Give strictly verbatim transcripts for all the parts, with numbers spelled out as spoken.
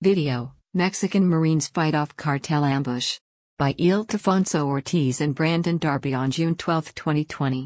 Video: Mexican Marines fight off cartel ambush. By Ildefonso Ortiz and Brandon Darby on June twelfth, twenty twenty.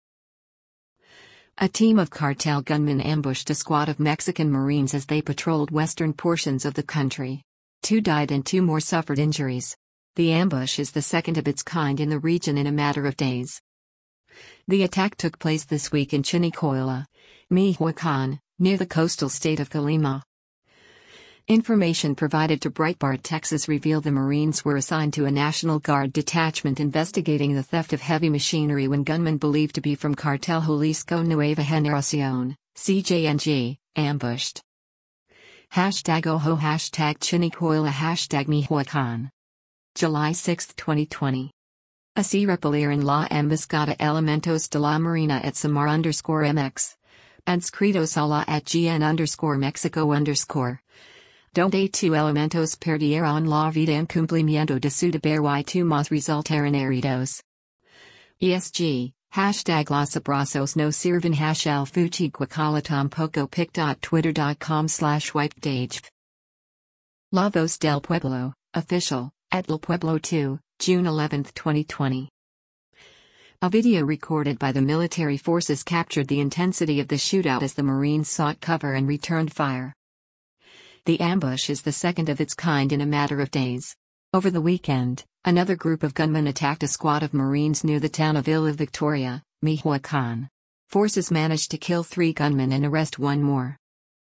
A team of cartel gunmen ambushed a squad of Mexican Marines as they patrolled western portions of the country. Two died and two more suffered injuries. The ambush is the second of its kind in the region in a matter of days. The attack took place this week in Chinicoila, Michoacán, near the coastal state of Colima. Information provided to Breitbart Texas revealed the Marines were assigned to a National Guard detachment investigating the theft of heavy machinery when gunmen believed to be from Cartel Jalisco Nueva Generación, C J N G, ambushed. Hashtag Ojo Hashtag Chinicoila Hashtag Michoacán. July sixth, twenty twenty. Así repelir en la emboscada elementos de la Marina at Samar underscore MX. Adscritos a la at GN underscore Mexico underscore. Donde two elementos perdieron la vida en cumplimiento de su deber y two más resultaron heridos. E S G, hashtag los abrazos no sirven hash el fuchiquacala tampoco pic.twitter.com slash wipedage. La Voz del Pueblo, official, at El Pueblo two, June eleventh, twenty twenty. A video recorded by the military forces captured the intensity of the shootout as the Marines sought cover and returned fire. The ambush is the second of its kind in a matter of days. Over the weekend, another group of gunmen attacked a squad of Marines near the town of Isla Victoria, Michoacán. Forces managed to kill three gunmen and arrest one more.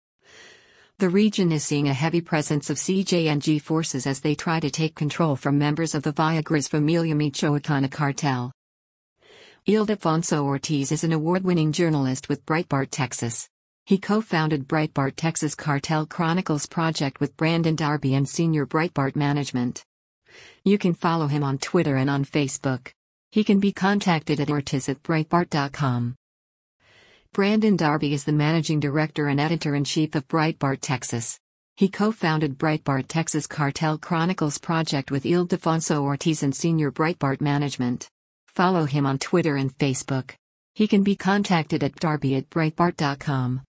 The region is seeing a heavy presence of C J N G forces as they try to take control from members of the Villagras Familia Michoacana cartel. Ildefonso Ortiz is an award-winning journalist with Breitbart Texas. He co-founded Breitbart Texas Cartel Chronicles project with Brandon Darby and senior Breitbart management. You can follow him on Twitter and on Facebook. He can be contacted at ortiz at breitbart dot com. Brandon Darby is the managing director and editor-in-chief of Breitbart Texas. He co-founded Breitbart Texas Cartel Chronicles project with Ildefonso Ortiz and senior Breitbart management. Follow him on Twitter and Facebook. He can be contacted at darby at breitbart dot com.